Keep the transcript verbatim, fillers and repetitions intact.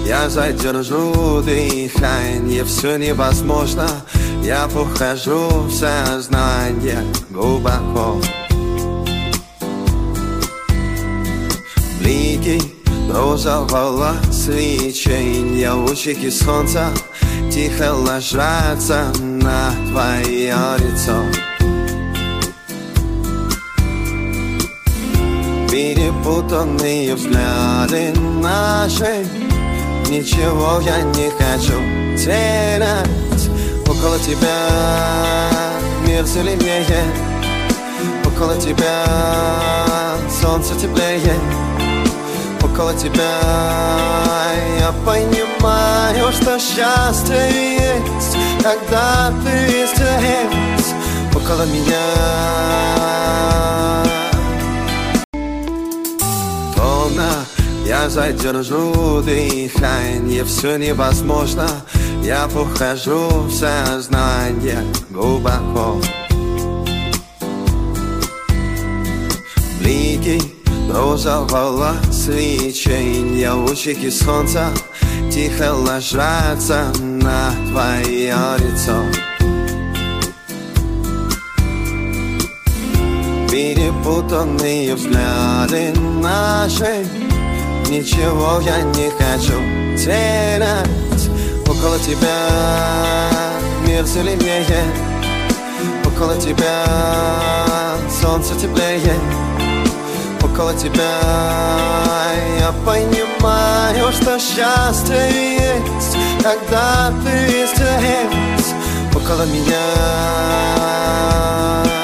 Я задержу дыхание, все невозможно. Я ухожу в сознание глубоко. Блики розового свечения, лучики солнца тихо ложатся на твое лицо. Перепутанные взгляды наши, ничего я не хочу терять. Около тебя мир зеленее, около тебя солнце теплее. Около тебя я понимаю, что счастье есть, когда ты здесь, около меня. Словно я задержу дыхание, все невозможно. Я ухожу в сознание глубоко. Блики розового свечения, лучики солнца тихо ложатся на твое лицо. Перепутанные взгляды наши, ничего я не хочу терять. Около тебя мир зеленее, около тебя солнце теплее. Около тебя я понимаю, что счастье есть, когда ты здесь, около меня.